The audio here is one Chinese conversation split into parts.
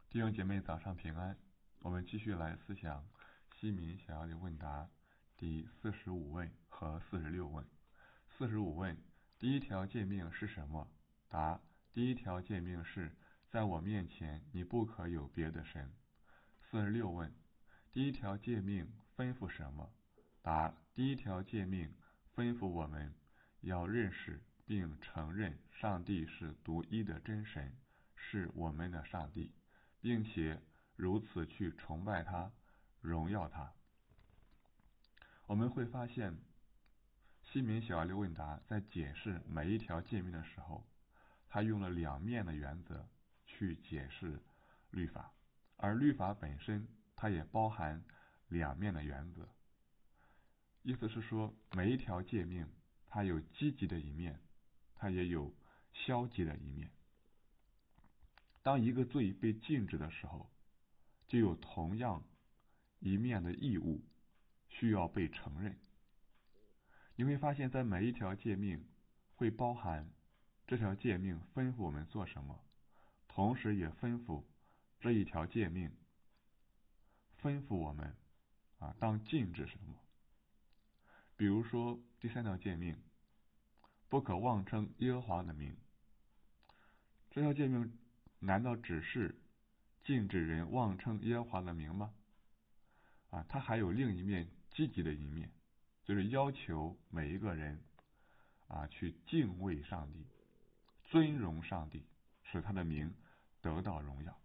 弟兄姐妹早上平安，我们继续来思想西民小要的问答第45问和46问。45问，第一条诫命是什么？答：第一条诫命是在我面前你不可有别的神。46问，第一条诫命吩咐什么？答：第一条诫命吩咐我们要认识并承认上帝是独一的真神，是我们的上帝，并且如此去崇拜他，荣耀他。我们会发现西民小要问答在解释每一条诫命的时候，他用了两面的原则去解释律法，而律法本身它也包含两面的原则。意思是说，每一条诫命它有积极的一面，它也有消极的一面。当一个罪被禁止的时候，就有同样一面的义务需要被承认。你会发现在每一条诫命会包含这条诫命吩咐我们做什么，同时也吩咐这一条诫命吩咐我们当禁止什么。比如说第三条诫命，不可妄称耶和华的名。这条诫命难道只是禁止人妄称耶和华的名吗？它还有另一面积极的一面，就是要求每一个人去敬畏上帝，尊荣上帝，使他的名得到荣耀。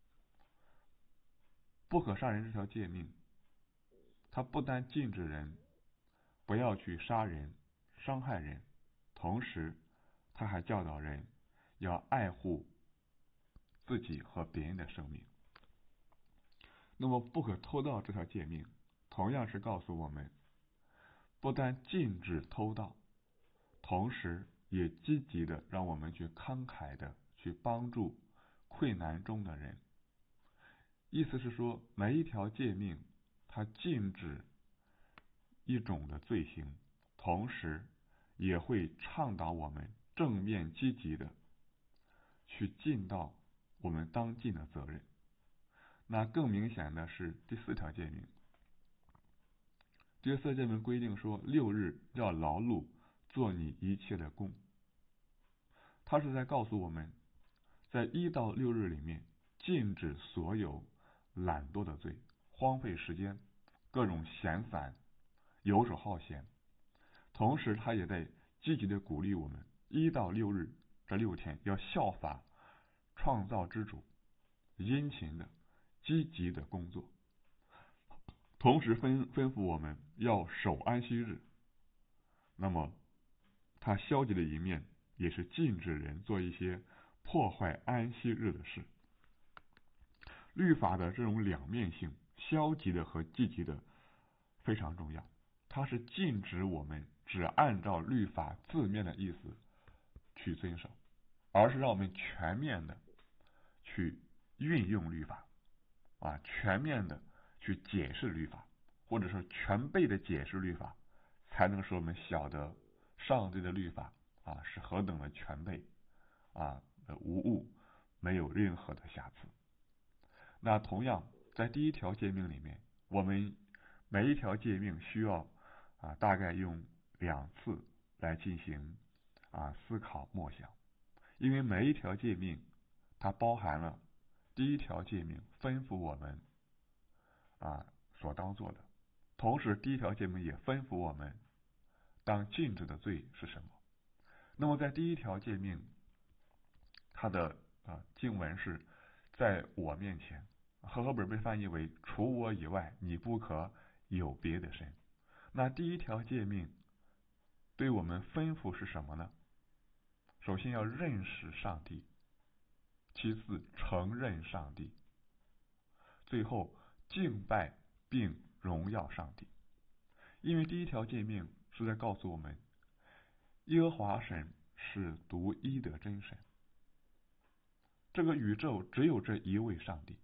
不可杀人这条诫命，它不单禁止人不要去杀人伤害人，同时它还教导人要爱护自己和别人的生命。那么不可偷盗这条诫命同样是告诉我们，不单禁止偷盗，同时也积极的让我们去慷慨的去帮助困难中的人。意思是说，每一条诫命它禁止一种的罪行，同时也会倡导我们正面积极的去尽到我们当尽的责任。那更明显的是第四条诫命。第四条诫命规定说，6日要劳碌做你一切的工。它是在告诉我们，在1到6日里面禁止所有懒惰的罪，荒废时间，各种闲散游手好闲。同时他也在积极的鼓励我们1到6日这6天要效法创造之主，殷勤的积极的工作，同时吩咐我们要守安息日。那么它消极的一面也是禁止人做一些破坏安息日的事。律法的这种两面性，消极的和积极的非常重要。它是禁止我们只按照律法字面的意思去遵守，而是让我们全面的去运用律法，全面的去解释律法，或者说全备的解释律法，才能使我们晓得上帝的律法是何等的全备无误，没有任何的瑕疵。那同样在第一条诫命里面，我们每一条诫命需要大概用2次来进行思考默想，因为每一条诫命它包含了第一条诫命吩咐我们所当做的，同时第一条诫命也吩咐我们当禁止的罪是什么。那么在第一条诫命，它的经文是在我面前，和合本被翻译为除我以外你不可有别的神。那第一条诫命对我们吩咐是什么呢？首先要认识上帝，其次承认上帝，最后敬拜并荣耀上帝。因为第一条诫命是在告诉我们，耶和华神是独一的真神，这个宇宙只有这一位上帝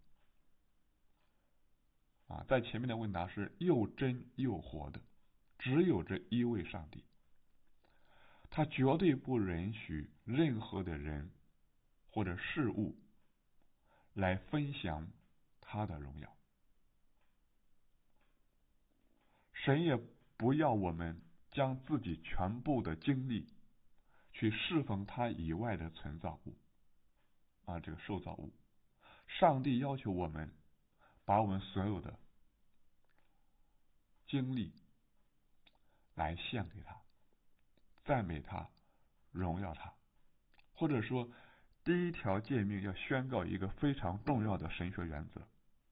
在前面的问答是又真又活的，只有这一位上帝，他绝对不允许任何的人或者事物来分享他的荣耀。神也不要我们将自己全部的精力去侍奉他以外的存造物这个受造物。上帝要求我们把我们所有的精力来献给他，赞美他，荣耀他。或者说，第一条诫命要宣告一个非常重要的神学原则：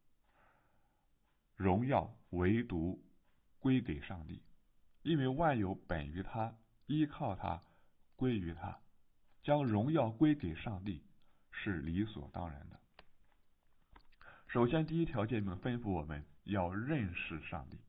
荣耀唯独归给上帝，因为万有本于他，依靠他，归于他。将荣耀归给上帝是理所当然的。首先，第一条诫命吩咐我们要认识上帝。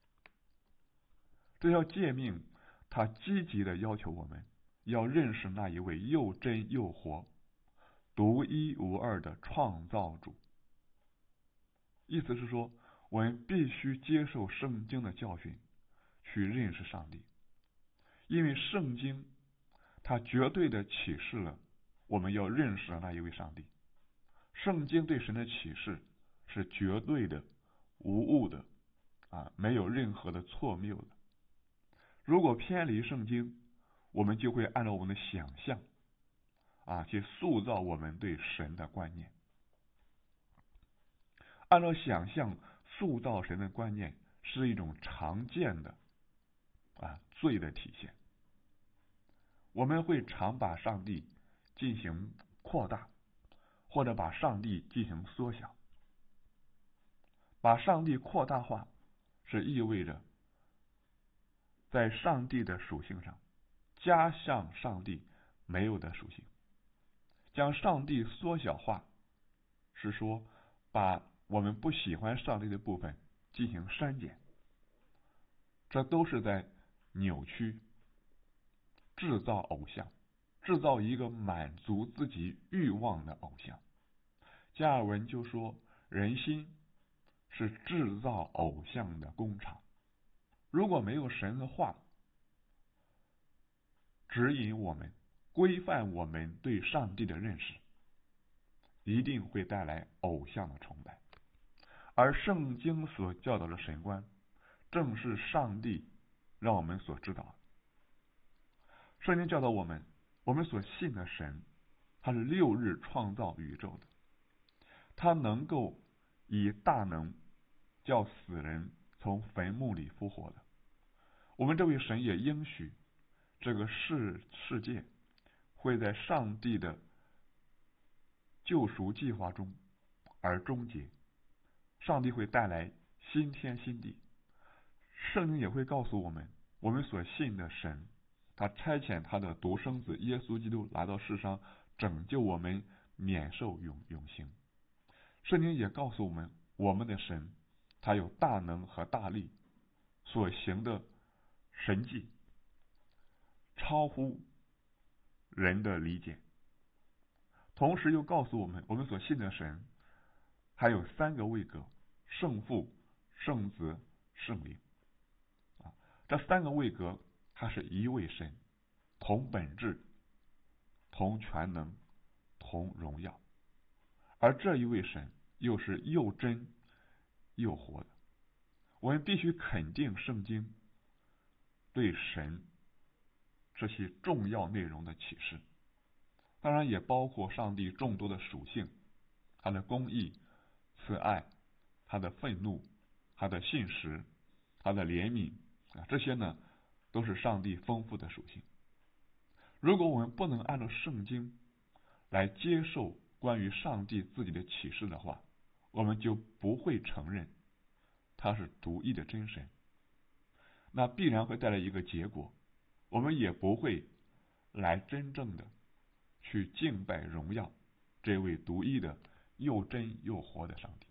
这条诫命它积极的要求我们要认识那一位又真又活、独一无二的创造主。意思是说，我们必须接受圣经的教训，去认识上帝。因为圣经它绝对的启示了我们要认识的那一位上帝。圣经对神的启示是绝对的、无误的没有任何的错谬的。如果偏离圣经，我们就会按照我们的想象去塑造我们对神的观念。按照想象塑造神的观念是一种常见的罪的体现。我们会常把上帝进行扩大，或者把上帝进行缩小。把上帝扩大化是意味着在上帝的属性上加上上帝没有的属性。将上帝缩小化是说把我们不喜欢上帝的部分进行删减。这都是在扭曲、制造偶像，制造一个满足自己欲望的偶像。加尔文就说，人心是制造偶像的工厂。如果没有神的话指引我们、规范我们对上帝的认识，一定会带来偶像的崇拜。而圣经所教导的神观，正是上帝让我们所知道的。圣经教导我们，我们所信的神，他是6日创造宇宙的，他能够以大能叫死人从坟墓里复活的。我们这位神也应许这个世界会在上帝的救赎计划中而终结，上帝会带来新天新地。圣经也会告诉我们，我们所信的神，他差遣他的独生子耶稣基督来到世上，拯救我们免受永刑。圣经也告诉我们，我们的神他有大能和大力，所行的神迹超乎人的理解。同时又告诉我们，我们所信的神还有3个位格：圣父、圣子、圣灵。这3个位格它是一位神，同本质、同全能、同荣耀。而这一位神又是又真又活的。我们必须肯定圣经对神这些重要内容的启示，当然也包括上帝众多的属性，他的公义、慈爱、他的愤怒、他的信实、他的怜悯这些呢都是上帝丰富的属性。如果我们不能按照圣经来接受关于上帝自己的启示的话，我们就不会承认他是独一的真神。那必然会带来一个结果，我们也不会来真正的去敬拜荣耀这位独一的又真又活的上帝。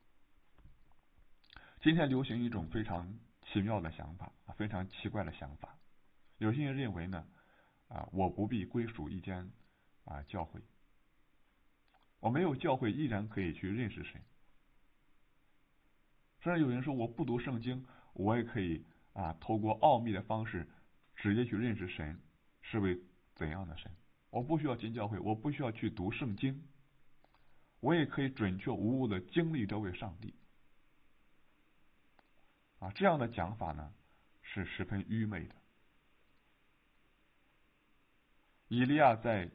今天流行一种非常奇妙的想法，非常奇怪的想法。有些人认为呢我不必归属一间教会，我没有教会依然可以去认识神。甚至有人说，我不读圣经，我也可以透过奥秘的方式直接去认识神是位怎样的神。我不需要进教会，我不需要去读圣经， 我也可以准确无误的经历这位上帝。这样的讲法呢，是十分愚昧的。以利亚在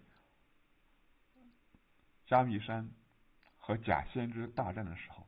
加密山和假先知大战的时候，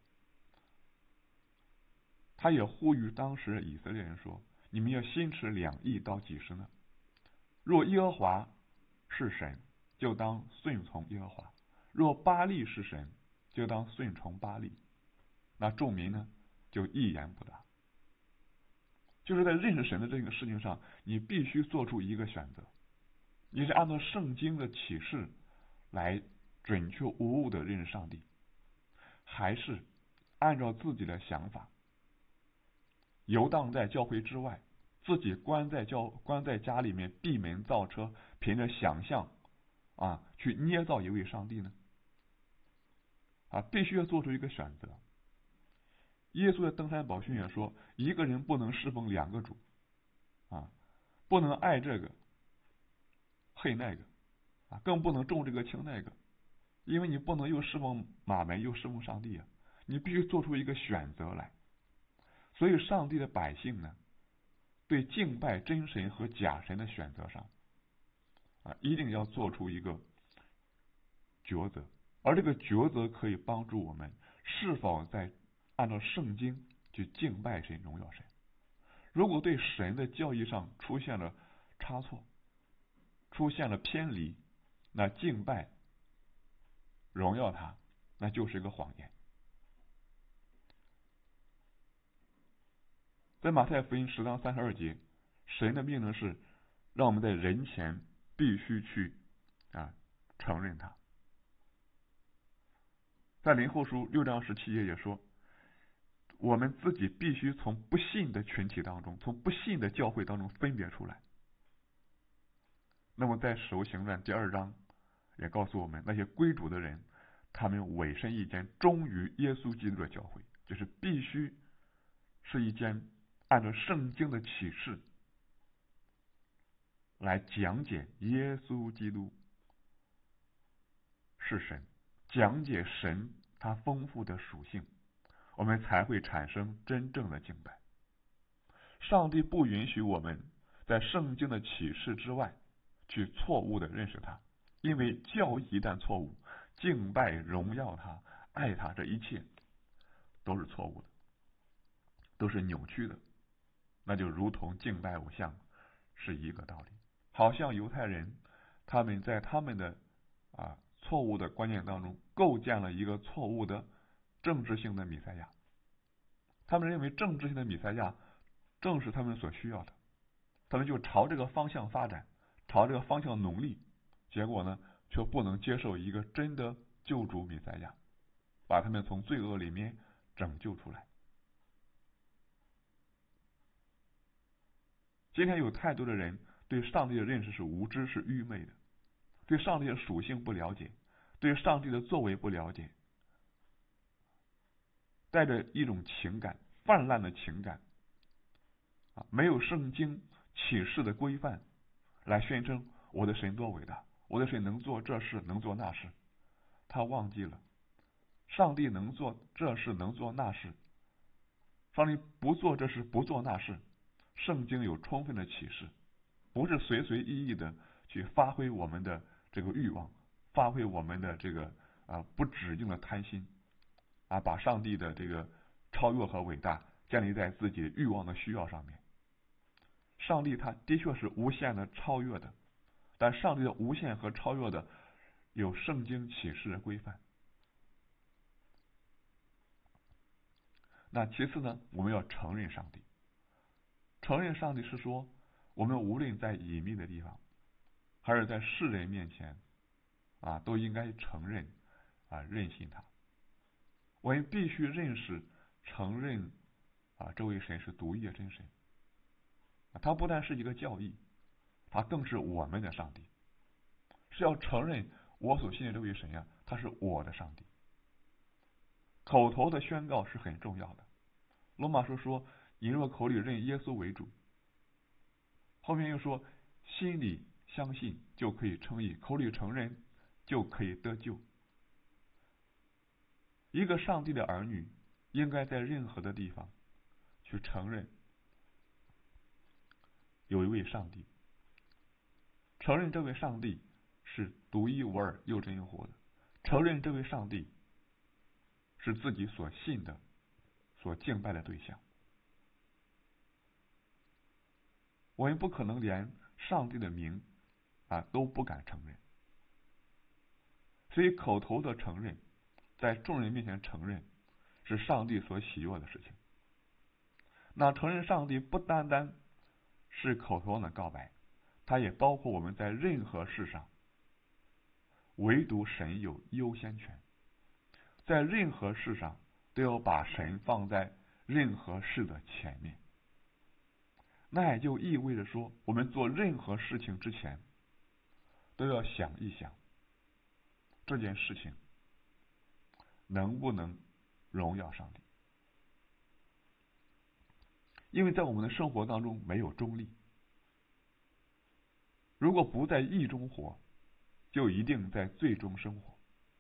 他也呼吁当时以色列人说：你们要心持两意到几时呢？若耶和华是神，就当顺从耶和华；若巴力是神，就当顺从巴力。那众民呢，就一言不答。就是在认识神的这个事情上，你必须做出一个选择：你是按照圣经的启示来准确无误的认识上帝，还是按照自己的想法游荡在教会之外，自己关在家里面闭门造车，凭着想象去捏造一位上帝呢？必须要做出一个选择。耶稣在登山宝训也说，一个人不能侍奉两个主，不能爱这个恨那个，更不能重这个轻那个，因为你不能又侍奉马门又侍奉上帝啊，你必须做出一个选择来。所以上帝的百姓呢，对敬拜真神和假神的选择上一定要做出一个抉择，而这个抉择可以帮助我们是否在按照圣经去敬拜神、荣耀神。如果对神的教义上出现了差错，出现了偏离，那敬拜荣耀他，那就是一个谎言。在马太福音10章32节，神的命令是让我们在人前必须去承认他。在林后书6章17节也说，我们自己必须从不信的群体当中，从不信的教会当中分别出来。那么在使徒行传第2章也告诉我们，那些归主的人，他们委身一间忠于耶稣基督的教会，就是必须是一间按照圣经的启示来讲解耶稣基督是神，讲解神他丰富的属性，我们才会产生真正的敬拜。上帝不允许我们在圣经的启示之外去错误的认识他，因为教义一旦错误，敬拜、荣耀他、爱他，这一切都是错误的，都是扭曲的，那就如同敬拜偶像是一个道理。好像犹太人他们在他们的错误的观念当中构建了一个错误的政治性的弥赛亚，他们认为政治性的弥赛亚正是他们所需要的，他们就朝这个方向发展，朝这个方向努力，结果呢却不能接受一个真的救主弥赛亚，把他们从罪恶里面拯救出来。今天有太多的人对上帝的认识是无知、是愚昧的，对上帝的属性不了解，对上帝的作为不了解，带着一种情感，泛滥的情感没有圣经启示的规范来宣称我的神多伟大，我的神能做这事能做那事。他忘记了上帝能做这事能做那事，上帝不做这事不做那事，圣经有充分的启示，不是随随意意的去发挥我们的这个欲望，发挥我们的这个不止境的贪心把上帝的这个超越和伟大建立在自己欲望的需要上面。上帝他的确是无限的超越的，但上帝的无限和超越的有圣经启示的规范。那其次呢，我们要承认上帝。承认上帝是说，我们无论在隐秘的地方还是在世人面前都应该承认认信他。我们必须认识承认这位神是独一的真神，他不但是一个教义，他更是我们的上帝，是要承认我所信的这位神他是我的上帝。口头的宣告是很重要的。罗马书说，你若口里认耶稣为主，后面又说心里相信就可以称义，口里承认就可以得救。 一个上帝的儿女应该在任何的地方去承认有一位上帝，承认这位上帝是独一无二又真又活的，承认这位上帝是自己所信的、所敬拜的对象。我们不可能连上帝的名都不敢承认，所以口头的承认，在众人面前承认，是上帝所喜悦的事情。那承认上帝不单单是口头上的告白，它也包括我们在任何事上，唯独神有优先权，在任何事上都要把神放在任何事的前面。那也就意味着说，我们做任何事情之前，都要想一想这件事情能不能荣耀上帝。因为在我们的生活当中没有中立，如果不在义中活，就一定在罪中生活。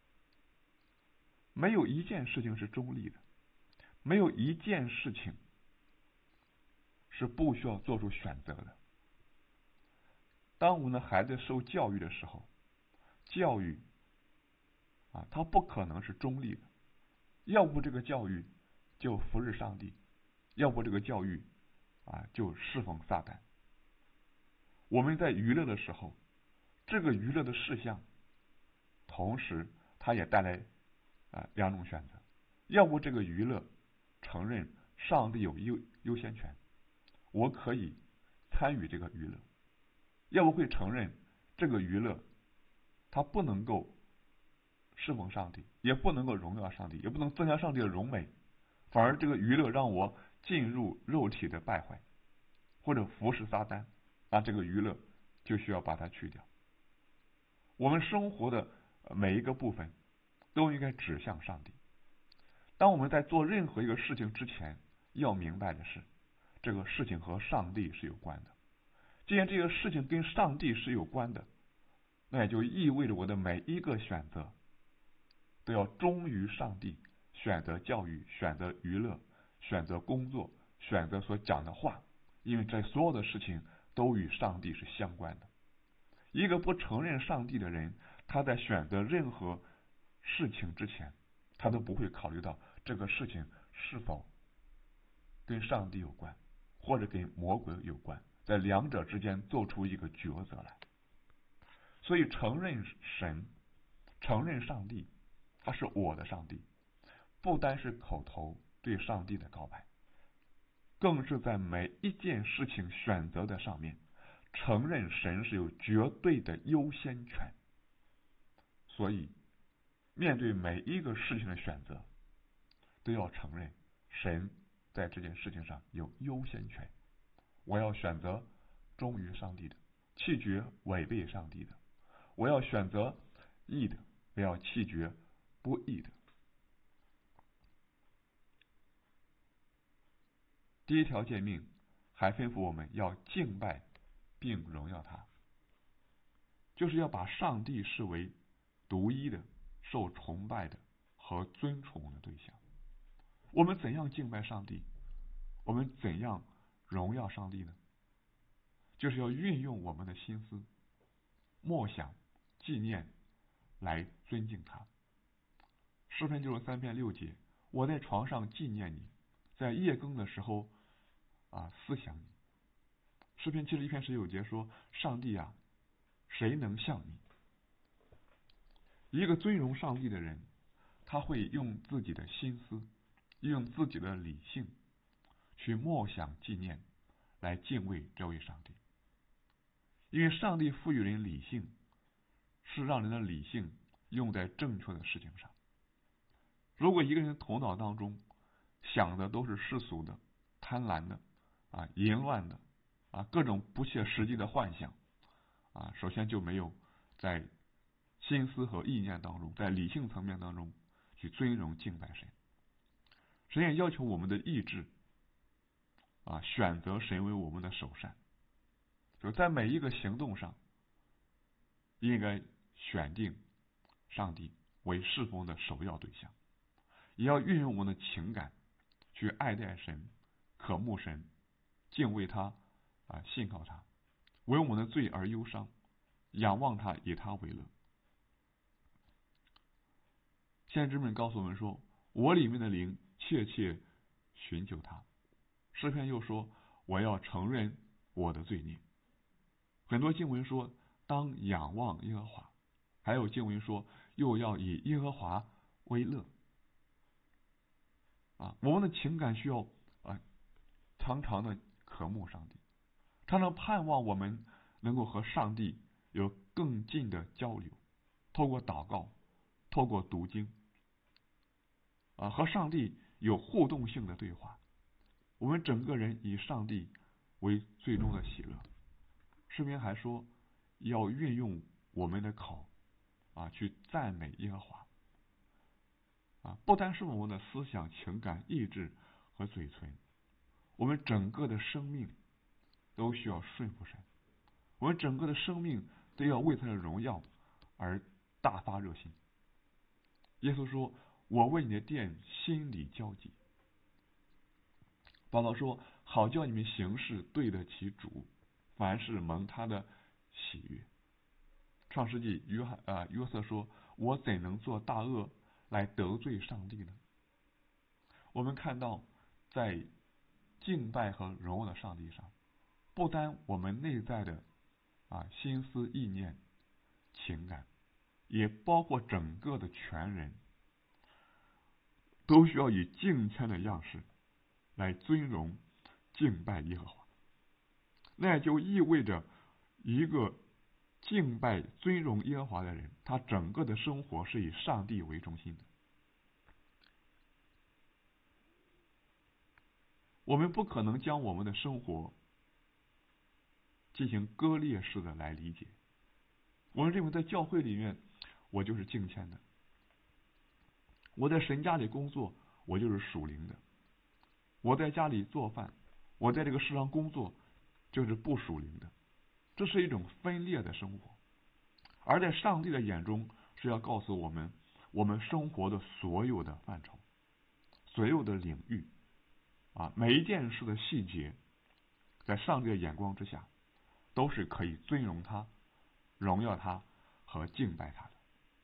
没有一件事情是中立的，没有一件事情是不需要做出选择的。当我们的孩子受教育的时候，教育它不可能是中立的，要不这个教育就服侍上帝，要不这个教育就侍奉撒旦。我们在娱乐的时候，这个娱乐的事项，同时它也带来两种选择，要不这个娱乐承认上帝有优先权，我可以参与这个娱乐，要不会承认这个娱乐它不能够侍奉上帝，也不能够荣耀上帝，也不能增加上帝的荣美，反而这个娱乐让我进入肉体的败坏，或者服侍撒旦，那这个娱乐就需要把它去掉。我们生活的每一个部分都应该指向上帝。当我们在做任何一个事情之前，要明白的是，这个事情和上帝是有关的。既然这个事情跟上帝是有关的，那也就意味着我的每一个选择都要忠于上帝，选择教育，选择娱乐，选择工作，选择所讲的话，因为这所有的事情都与上帝是相关的。一个不承认上帝的人，他在选择任何事情之前，他都不会考虑到这个事情是否跟上帝有关，或者跟魔鬼有关，在两者之间做出一个抉择来。所以承认神，承认上帝，他是我的上帝，不单是口头对上帝的告白，更是在每一件事情选择的上面承认神是有绝对的优先权。所以面对每一个事情的选择，都要承认神在这件事情上有优先权。我要选择忠于上帝的，弃绝违背上帝的；我要选择义的，我要弃绝不义的。第一条诫命还吩咐我们要敬拜并荣耀他，就是要把上帝视为独一的、受崇拜的和尊崇的对象。我们怎样敬拜上帝？我们怎样荣耀上帝呢？就是要运用我们的心思、默想、纪念来尊敬他。诗篇93篇6节，我在床上纪念你，在夜更的时候思想你。诗篇71篇19节说，上帝啊，谁能像你？一个尊荣上帝的人，他会用自己的心思，用自己的理性去默想纪念，来敬畏这位上帝。因为上帝赋予人理性，是让人的理性用在正确的事情上。如果一个人头脑当中想的都是世俗的、贪婪的、淫乱的、各种不切实际的幻想，首先就没有在心思和意念当中，在理性层面当中去尊荣敬拜神。神也要求我们的意志选择神为我们的首善，就在每一个行动上应该选定上帝为侍奉的首要对象。 也要运用我们的情感去爱戴神、渴慕神、敬畏他信靠他，为我们的罪而忧伤，仰望他，以他为乐。先知们告诉我们说，我里面的灵切切寻求他。诗篇又说，我要承认我的罪孽。很多经文说当仰望耶和华，还有经文说又要以耶和华为乐。我们的情感需要常常的渴慕上帝，常常盼望我们能够和上帝有更近的交流，透过祷告，透过读经和上帝有互动性的对话。我们整个人以上帝为最终的喜乐。诗篇还说要运用我们的口去赞美耶和华不单是我们的思想、情感、意志和嘴唇，我们整个的生命都需要顺服神，我们整个的生命都要为他的荣耀而大发热心。耶稣说，我为你的殿心里焦急。保罗说，好叫你们行事对得起主，凡事蒙他的喜悦。创世纪约瑟说，我怎能做大恶来得罪上帝呢？我们看到在敬拜和荣耀的上帝上，不单我们内在的心思意念情感，也包括整个的全人，都需要以敬虔的样式来尊荣敬拜耶和华。那也就意味着一个敬拜尊荣耶和华的人，他整个的生活是以上帝为中心的。我们不可能将我们的生活进行割裂式的来理解。我们认为在教会里面我就是敬虔的，我在神家里工作我就是属灵的，我在家里做饭，我在这个世上工作就是不属灵的。这是一种分裂的生活。而在上帝的眼中是要告诉我们，我们生活的所有的范畴，所有的领域每一件事的细节，在上帝的眼光之下都是可以尊荣他、荣耀他和敬拜他的。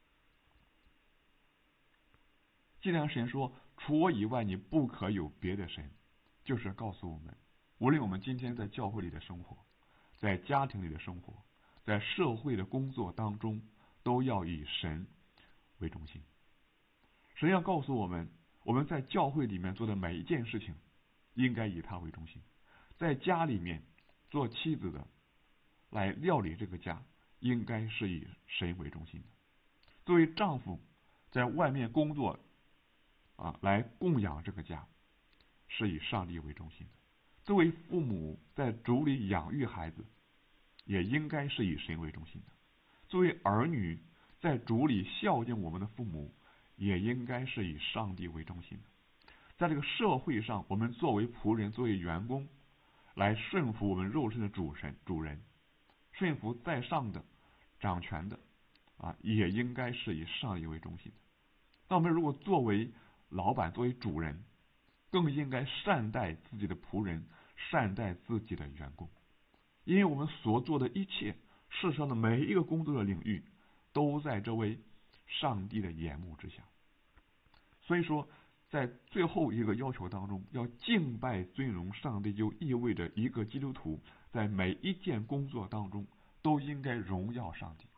既然神说除我以外你不可有别的神，就是告诉我们，无论我们今天在教会里的生活，在家庭里的生活，在社会的工作当中，都要以神为中心。神要告诉我们，我们在教会里面做的每一件事情应该以他为中心。在家里面做妻子的来料理这个家，应该是以神为中心的。作为丈夫在外面工作来供养这个家，是以上帝为中心的。作为父母在主里养育孩子，也应该是以神为中心的。作为儿女在主里孝敬我们的父母，也应该是以上帝为中心的。在这个社会上，我们作为仆人、作为员工来顺服我们肉身的主人，顺服在上的掌权的也应该是以上帝为中心的。那我们如果作为老板、作为主人，更应该善待自己的仆人，善待自己的员工，因为我们所做的一切，世上的每一个工作的领域，都在这位上帝的眼目之下。所以说，在最后一个要求当中，要敬拜尊荣上帝，就意味着一个基督徒在每一件工作当中都应该荣耀上帝。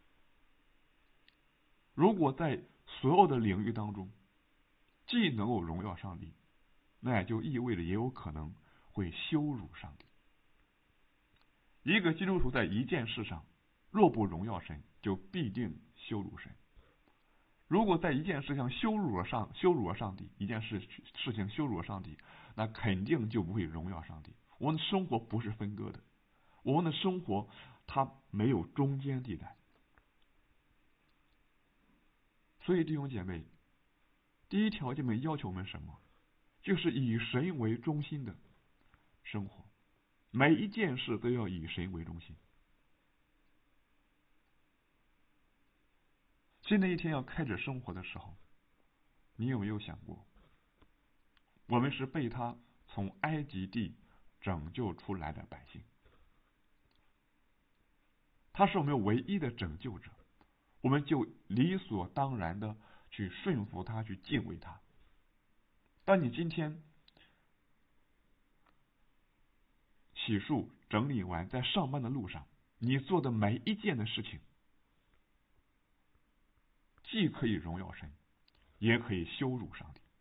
如果在所有的领域当中既能够荣耀上帝，那也就意味着也有可能会羞辱上帝。一个基督徒在一件事上若不荣耀神，就必定羞辱神。如果在一件事上羞辱了上帝，一件事情羞辱了上帝，那肯定就不会荣耀上帝。我们的生活不是分割的，我们的生活它没有中间地带。所以弟兄姐妹，第一条诫命要求我们什么？就是以神为中心的生活，每一件事都要以神为中心。新的一天要开始生活的时候， 你有没有想过，我们是被他从埃及地拯救出来的百姓，他是我们唯一的拯救者，我们就理所当然的去顺服他，去敬畏他。当你今天洗漱整理完，在上班的路上，你做的每一件的事情，既可以荣耀神，也可以羞辱上帝。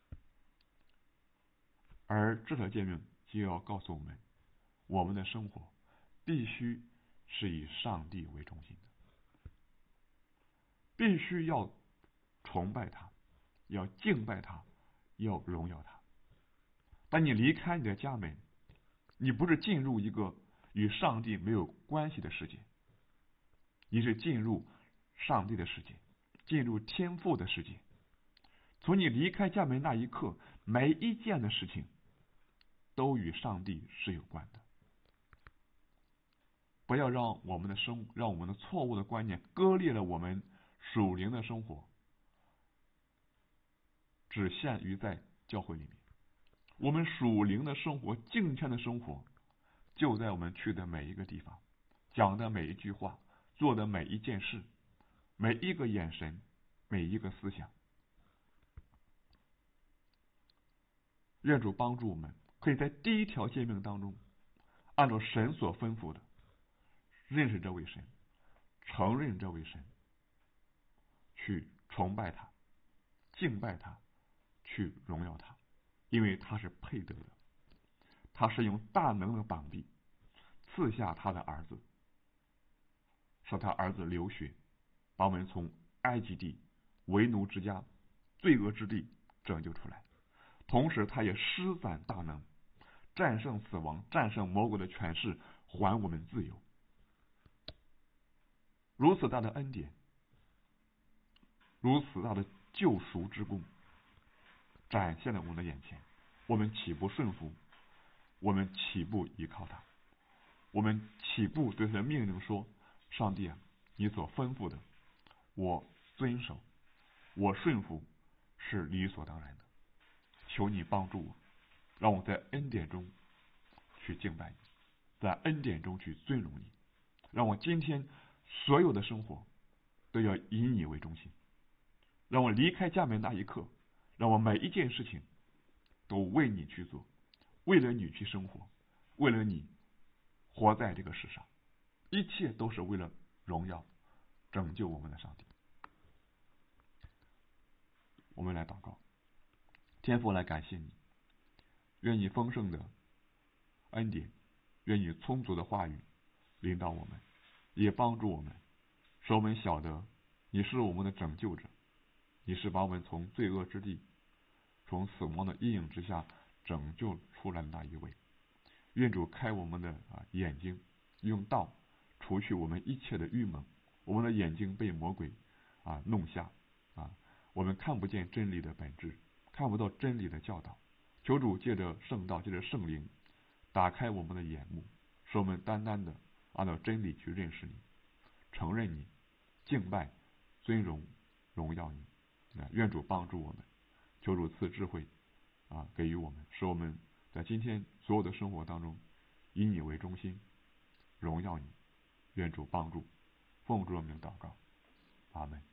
而这条诫命就要告诉我们，我们的生活必须是以上帝为中心的，必须要崇拜他，要敬拜他，要荣耀他。当你离开你的家门，你不是进入一个与上帝没有关系的世界，你是进入上帝的世界，进入天父的世界。从你离开家门那一刻，每一件的事情都与上帝是有关的。不要让我们的错误的观念割裂了我们属灵的生活，只限于在教会里面。我们属灵的生活，敬虔的生活，就在我们去的每一个地方，讲的每一句话，做的每一件事，每一个眼神，每一个思想。愿主帮助我们，可以在第一条诫命当中，按照神所吩咐的，认识这位神，承认这位神，去崇拜他，敬拜他，去荣耀他，因为他是配得的。他是用大能的膀臂赐下他的儿子，使他儿子流血，把我们从埃及地为奴之家、罪恶之地拯救出来。同时他也施展大能，战胜死亡，战胜魔鬼的权势，还我们自由。如此大的恩典，如此大的救赎之功，展现在我们的眼前，我们岂不顺服？我们岂不依靠他？我们岂不对他的命令说：上帝啊，你所吩咐的，我遵守，我顺服，是理所当然的。求你帮助我，让我在恩典中去敬拜你，在恩典中去尊荣你，让我今天所有的生活都要以你为中心，让我离开家门那一刻，让我每一件事情都为你去做，为了你去生活，为了你活在这个世上，一切都是为了荣耀拯救我们的上帝。我们来祷告。天父，来感谢你，愿你丰盛的恩典，愿你充足的话语领导我们，也帮助我们，使我们晓得你是我们的拯救者，你是把我们从罪恶之地，从死亡的阴影之下拯救出来的那一位。愿主开我们的眼睛，用道除去我们一切的郁闷，我们的眼睛被魔鬼弄瞎，我们看不见真理的本质，看不到真理的教导。求主借着圣道，借着圣灵，打开我们的眼目，使我们单单的按照真理去认识你，承认你，敬拜、尊荣、荣耀你。愿主帮助我们，求主赐智慧给予我们，使我们在今天所有的生活当中以你为中心，荣耀你。愿主帮助，奉主的名祷告，阿门。